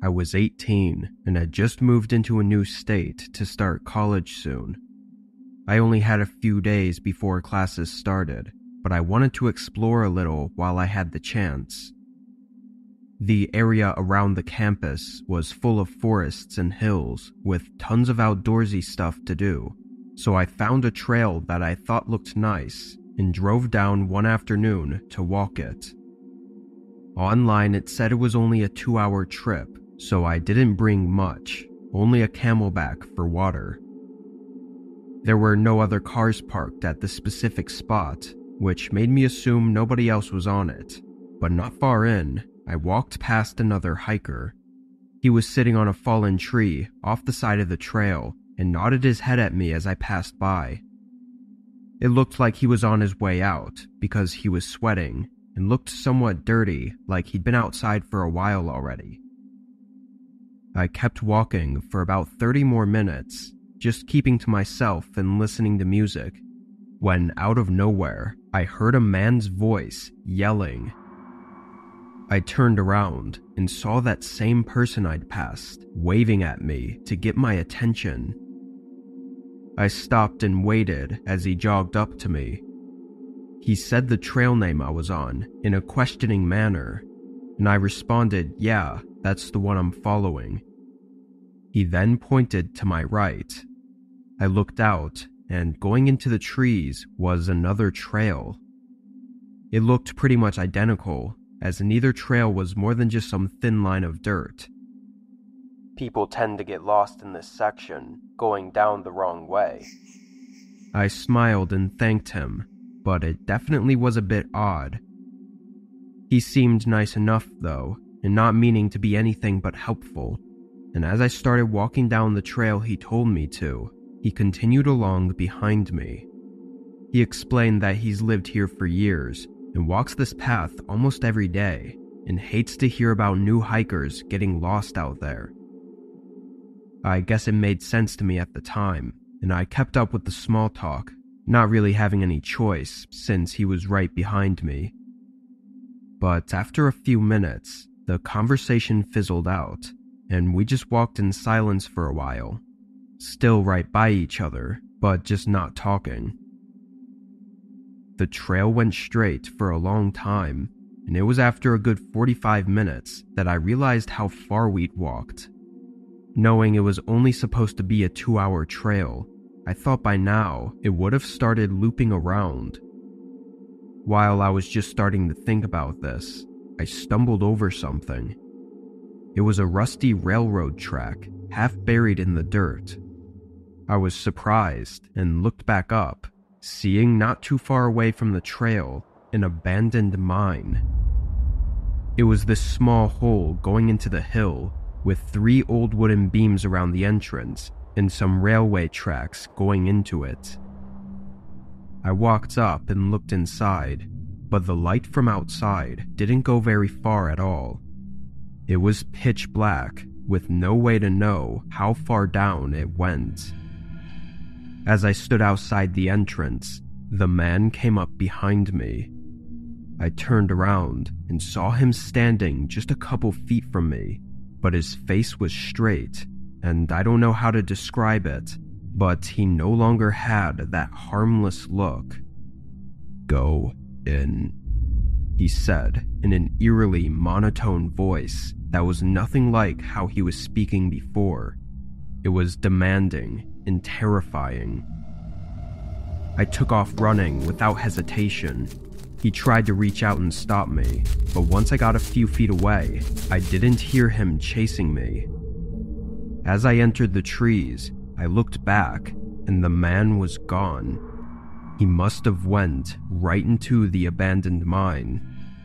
I was 18 and had just moved into a new state to start college soon. I only had a few days before classes started, but I wanted to explore a little while I had the chance. The area around the campus was full of forests and hills with tons of outdoorsy stuff to do, so I found a trail that I thought looked nice and drove down one afternoon to walk it. Online it said it was only a 2-hour trip, so I didn't bring much, only a camelback for water. There were no other cars parked at the specific spot, which made me assume nobody else was on it, but not far in, I walked past another hiker. He was sitting on a fallen tree off the side of the trail and nodded his head at me as I passed by. It looked like he was on his way out because he was sweating and looked somewhat dirty, like he'd been outside for a while already. I kept walking for about 30 more minutes, just keeping to myself and listening to music, when out of nowhere, I heard a man's voice yelling. I turned around and saw that same person I'd passed, waving at me to get my attention. I stopped and waited as he jogged up to me. He said the trail name I was on in a questioning manner, and I responded, "Yeah, that's the one I'm following." He then pointed to my right. I looked out, and going into the trees was another trail. It looked pretty much identical, as neither trail was more than just some thin line of dirt. People tend to get lost in this section, going down the wrong way. I smiled and thanked him, but it definitely was a bit odd. He seemed nice enough though, and not meaning to be anything but helpful, and as I started walking down the trail he told me to, he continued along behind me. He explained that he's lived here for years and walks this path almost every day and hates to hear about new hikers getting lost out there. I guess it made sense to me at the time, and I kept up with the small talk, not really having any choice since he was right behind me. But after a few minutes, the conversation fizzled out, and we just walked in silence for a while, still right by each other, but just not talking. The trail went straight for a long time, and it was after a good 45 minutes that I realized how far we'd walked. Knowing it was only supposed to be a 2-hour trail, I thought by now it would have started looping around. While I was just starting to think about this, I stumbled over something. It was a rusty railroad track, half buried in the dirt. I was surprised and looked back up, seeing not too far away from the trail an abandoned mine. It was this small hole going into the hill with 3 old wooden beams around the entrance and some railway tracks going into it. I walked up and looked inside, but the light from outside didn't go very far at all. It was pitch black, with no way to know how far down it went. As I stood outside the entrance, the man came up behind me. I turned around and saw him standing just a couple feet from me, but his face was straight, and I don't know how to describe it, but he no longer had that harmless look. "Go in," he said in an eerily monotone voice that was nothing like how he was speaking before. It was demanding and terrifying. I took off running without hesitation. He tried to reach out and stop me, but once I got a few feet away, I didn't hear him chasing me. As I entered the trees, I looked back, and the man was gone. He must have went right into the abandoned mine.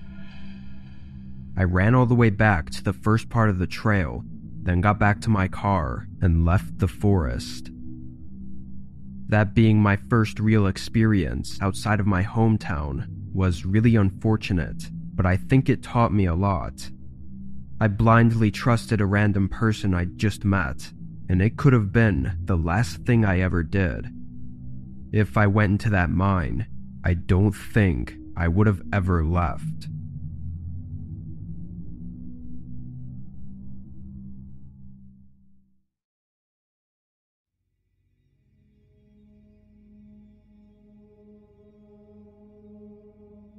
I ran all the way back to the first part of the trail, then got back to my car and left the forest. That being my first real experience outside of my hometown was really unfortunate, but I think it taught me a lot. I blindly trusted a random person I'd just met, and it could have been the last thing I ever did. If I went into that mine, I don't think I would have ever left.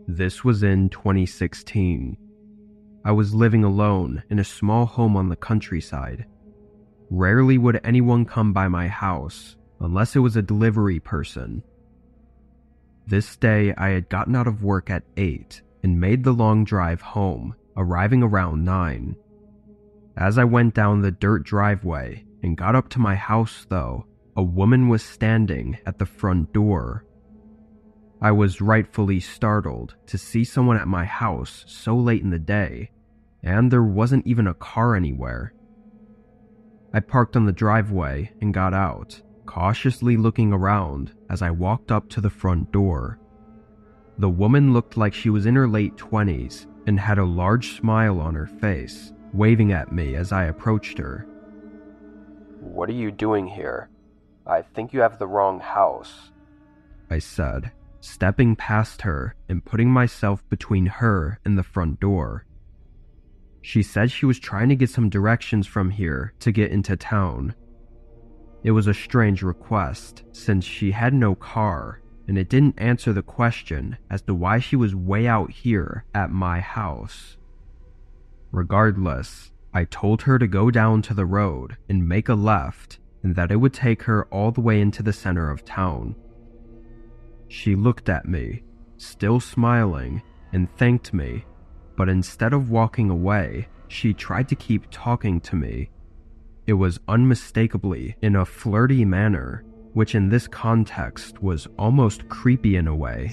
This was in 2016. I was living alone in a small home on the countryside. Rarely would anyone come by my house unless it was a delivery person. This day I had gotten out of work at 8 and made the long drive home, arriving around 9. As I went down the dirt driveway and got up to my house though, a woman was standing at the front door. I was rightfully startled to see someone at my house so late in the day, and there wasn't even a car anywhere. I parked on the driveway and got out, cautiously looking around as I walked up to the front door. The woman looked like she was in her late 20s and had a large smile on her face, waving at me as I approached her. "What are you doing here? I think you have the wrong house," I said, stepping past her and putting myself between her and the front door. She said she was trying to get some directions from here to get into town. It was a strange request since she had no car, and it didn't answer the question as to why she was way out here at my house. Regardless, I told her to go down to the road and make a left, and that it would take her all the way into the center of town. She looked at me, still smiling, and thanked me, but instead of walking away, she tried to keep talking to me. It was unmistakably in a flirty manner, which in this context was almost creepy in a way.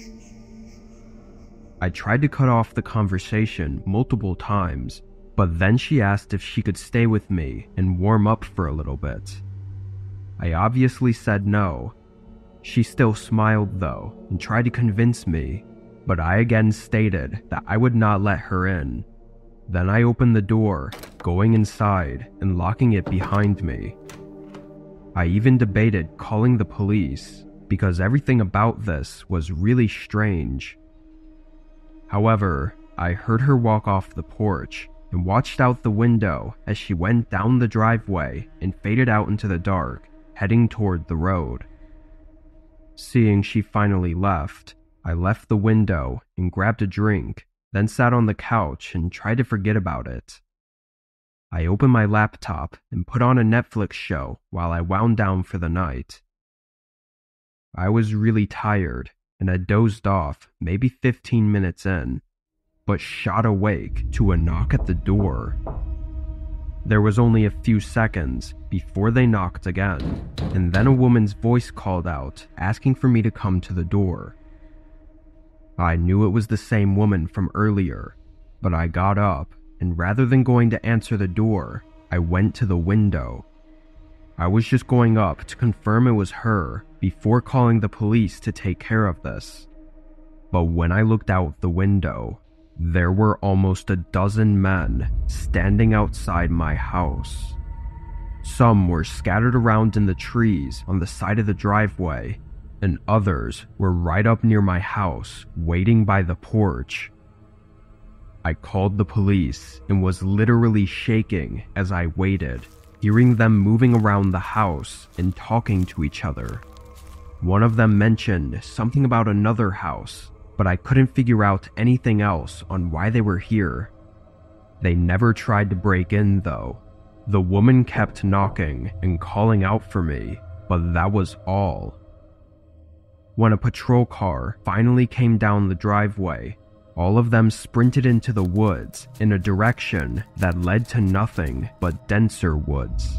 I tried to cut off the conversation multiple times, but then she asked if she could stay with me and warm up for a little bit. I obviously said no. She still smiled though and tried to convince me, but I again stated that I would not let her in. Then I opened the door, going inside and locking it behind me. I even debated calling the police because everything about this was really strange. However, I heard her walk off the porch and watched out the window as she went down the driveway and faded out into the dark, heading toward the road. Seeing she finally left, I left the window and grabbed a drink, then sat on the couch and tried to forget about it. I opened my laptop and put on a Netflix show while I wound down for the night. I was really tired and had dozed off maybe 15 minutes in, but shot awake to a knock at the door. There was only a few seconds before they knocked again, and then a woman's voice called out, asking for me to come to the door. I knew it was the same woman from earlier, but I got up, and rather than going to answer the door, I went to the window. I was just going up to confirm it was her before calling the police to take care of this. But when I looked out the window, there were almost a dozen men standing outside my house. Some were scattered around in the trees on the side of the driveway, and others were right up near my house, waiting by the porch. I called the police and was literally shaking as I waited, hearing them moving around the house and talking to each other. One of them mentioned something about another house, but I couldn't figure out anything else on why they were here. They never tried to break in though. The woman kept knocking and calling out for me, but that was all. When a patrol car finally came down the driveway, all of them sprinted into the woods in a direction that led to nothing but denser woods.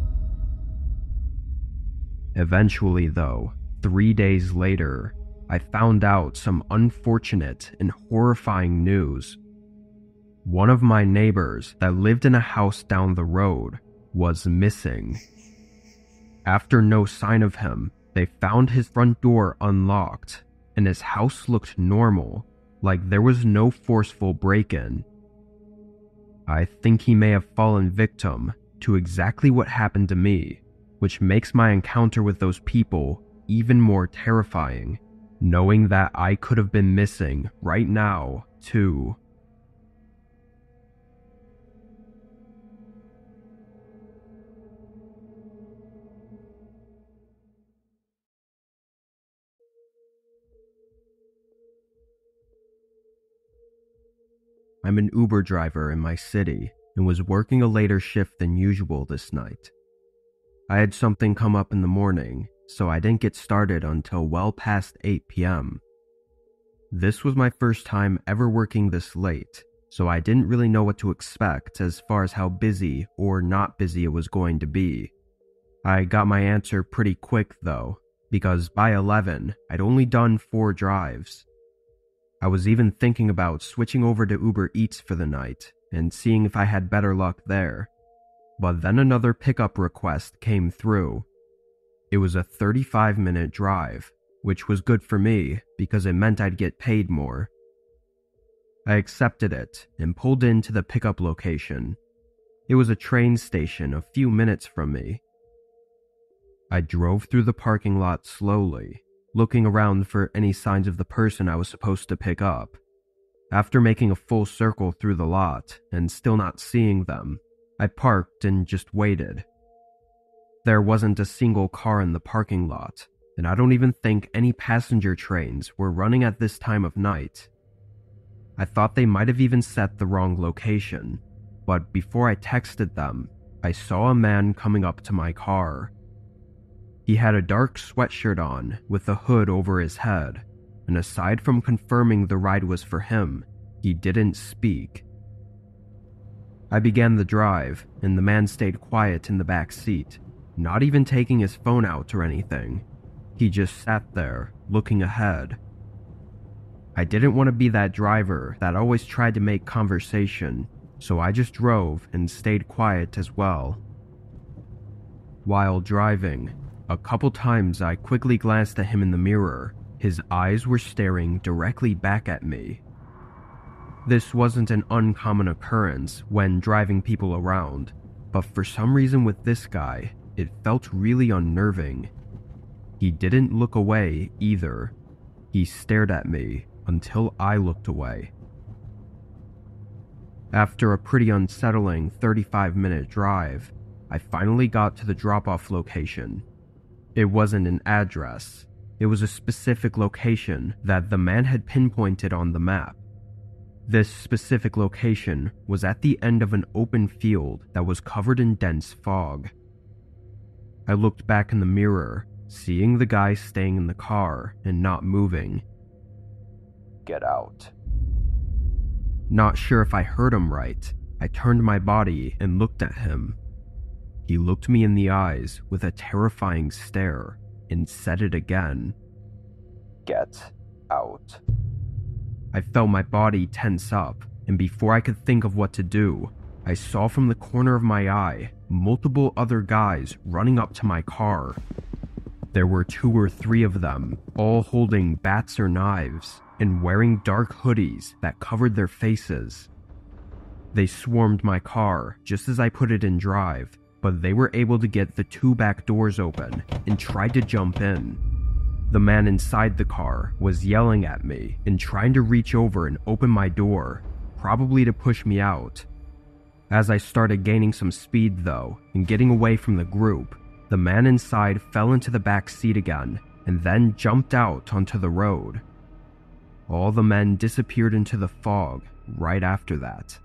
Eventually though, 3 days later, I found out some unfortunate and horrifying news. One of my neighbors that lived in a house down the road was missing. After no sign of him, they found his front door unlocked, and his house looked normal, like there was no forceful break-in. I think he may have fallen victim to exactly what happened to me, which makes my encounter with those people even more terrifying, knowing that I could have been missing right now, too. I'm an Uber driver in my city and was working a later shift than usual this night. I had something come up in the morning, so I didn't get started until well past 8 p.m. This was my first time ever working this late, so I didn't really know what to expect as far as how busy or not busy it was going to be. I got my answer pretty quick though, because by 11, I'd only done 4 drives. I was even thinking about switching over to Uber Eats for the night and seeing if I had better luck there. But then another pickup request came through. It was a 35-minute drive, which was good for me because it meant I'd get paid more. I accepted it and pulled into the pickup location. It was a train station a few minutes from me. I drove through the parking lot slowly, looking around for any signs of the person I was supposed to pick up. After making a full circle through the lot and still not seeing them, I parked and just waited. There wasn't a single car in the parking lot, and I don't even think any passenger trains were running at this time of night. I thought they might have even set the wrong location, but before I texted them, I saw a man coming up to my car. He had a dark sweatshirt on with a hood over his head, and aside from confirming the ride was for him, he didn't speak. I began the drive, and the man stayed quiet in the back seat, not even taking his phone out or anything. He just sat there, looking ahead. I didn't want to be that driver that always tried to make conversation, so I just drove and stayed quiet as well. While driving, a couple times I quickly glanced at him in the mirror. His eyes were staring directly back at me. This wasn't an uncommon occurrence when driving people around, but for some reason with this guy, it felt really unnerving. He didn't look away either. He stared at me until I looked away. After a pretty unsettling 35-minute drive, I finally got to the drop-off location. It wasn't an address. It was a specific location that the man had pinpointed on the map. This specific location was at the end of an open field that was covered in dense fog. I looked back in the mirror, seeing the guy staying in the car and not moving. "Get out." Not sure if I heard him right, I turned my body and looked at him. He looked me in the eyes with a terrifying stare and said it again. "Get out." I felt my body tense up, and before I could think of what to do, I saw from the corner of my eye multiple other guys running up to my car. There were 2 or 3 of them, all holding bats or knives and wearing dark hoodies that covered their faces. They swarmed my car just as I put it in drive, but they were able to get the 2 back doors open and tried to jump in. The man inside the car was yelling at me and trying to reach over and open my door, probably to push me out. As I started gaining some speed though and getting away from the group, the man inside fell into the back seat again and then jumped out onto the road. All the men disappeared into the fog right after that.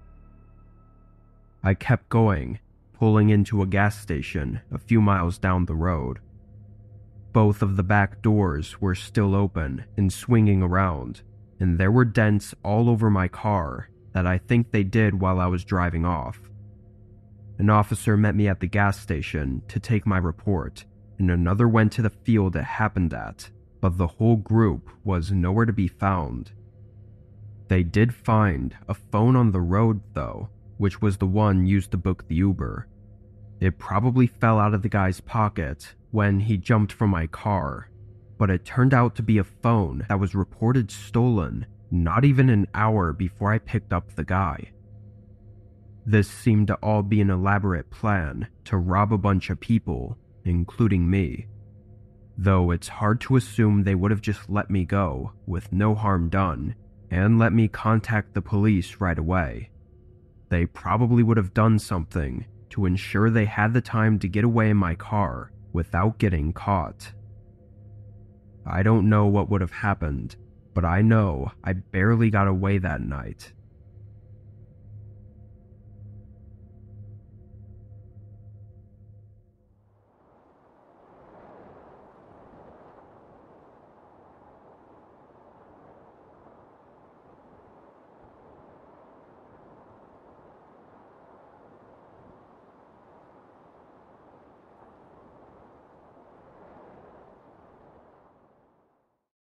I kept going, pulling into a gas station a few miles down the road. Both of the back doors were still open and swinging around, and there were dents all over my car that I think they did while I was driving off. An officer met me at the gas station to take my report, and another went to the field it happened at, but the whole group was nowhere to be found. They did find a phone on the road though, which was the one used to book the Uber. It probably fell out of the guy's pocket when he jumped from my car, but it turned out to be a phone that was reported stolen not even an hour before I picked up the guy. This seemed to all be an elaborate plan to rob a bunch of people, including me. Though it's hard to assume they would have just let me go with no harm done and let me contact the police right away. They probably would have done something to ensure they had the time to get away in my car without getting caught. I don't know what would have happened, but I know I barely got away that night.